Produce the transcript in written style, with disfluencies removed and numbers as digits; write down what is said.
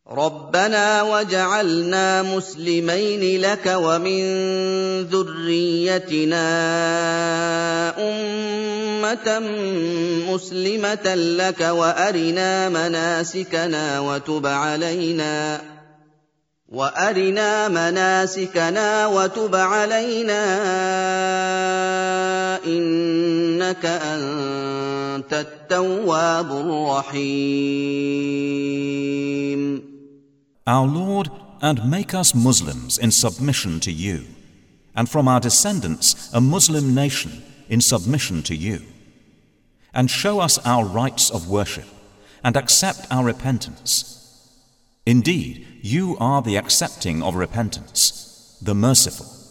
رَبَّنَا وَاجْعَلْنَا مُسْلِمَيْنِ لَكَ وَمِن ذُرِّيَّتِنَا أُمَّةً مُّسْلِمَةً لَّكَ وَأَرِنَا مَنَاسِكَنَا وَتُبْ عَلَيْنَا إِنَّكَ أَنتَ التَّوَّابُ الرَّحِيمُ. Our Lord, and make us Muslims in submission to you, and from our descendants a Muslim nation in submission to you, and show us our rites of worship, and accept our repentance. Indeed, you are the accepting of repentance, the merciful.